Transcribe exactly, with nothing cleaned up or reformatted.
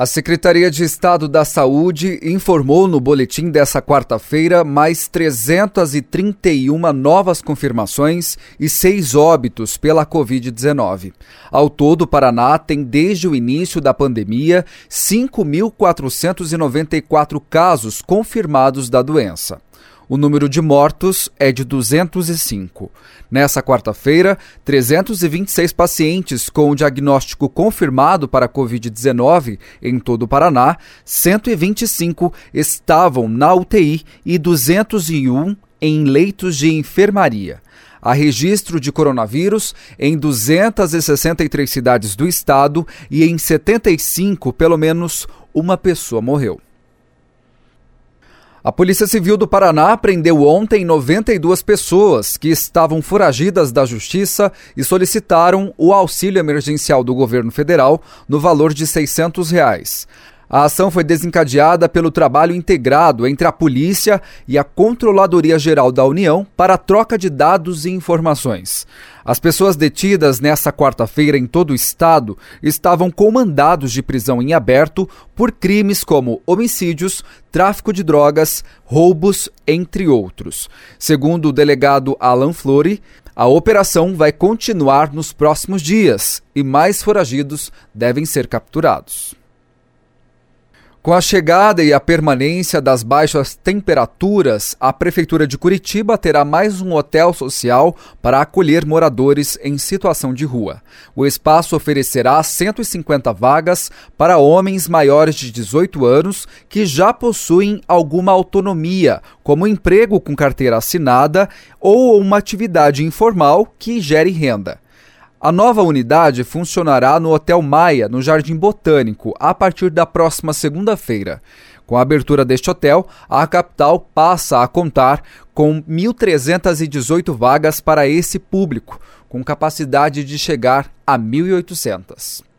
A Secretaria de Estado da Saúde informou no boletim dessa quarta-feira mais trezentas e trinta e uma novas confirmações e seis óbitos pela covid dezenove. Ao todo, o Paraná tem desde o início da pandemia cinco mil quatrocentos e noventa e quatro casos confirmados da doença. O número de mortos é de duzentos e cinco. Nessa quarta-feira, trezentos e vinte e seis pacientes com o diagnóstico confirmado para a covid dezenove em todo o Paraná, cento e vinte e cinco estavam na U T I e duzentos e um em leitos de enfermaria. Há registro de coronavírus em duzentas e sessenta e três cidades do estado e em setenta e cinco, pelo menos, uma pessoa morreu. A Polícia Civil do Paraná prendeu ontem noventa e duas pessoas que estavam foragidas da Justiça e solicitaram o auxílio emergencial do governo federal no valor de seiscentos reais. A ação foi desencadeada pelo trabalho integrado entre a Polícia e a Controladoria Geral da União para a troca de dados e informações. As pessoas detidas nesta quarta-feira em todo o estado estavam com mandados de prisão em aberto por crimes como homicídios, tráfico de drogas, roubos, entre outros. Segundo o delegado Alan Flori, a operação vai continuar nos próximos dias e mais foragidos devem ser capturados. Com a chegada e a permanência das baixas temperaturas, a Prefeitura de Curitiba terá mais um hotel social para acolher moradores em situação de rua. O espaço oferecerá cento e cinquenta vagas para homens maiores de dezoito anos que já possuem alguma autonomia, como emprego com carteira assinada ou uma atividade informal que gere renda. A nova unidade funcionará no Hotel Maia, no Jardim Botânico, a partir da próxima segunda-feira. Com a abertura deste hotel, a capital passa a contar com mil trezentas e dezoito vagas para esse público, com capacidade de chegar a mil e oitocentas.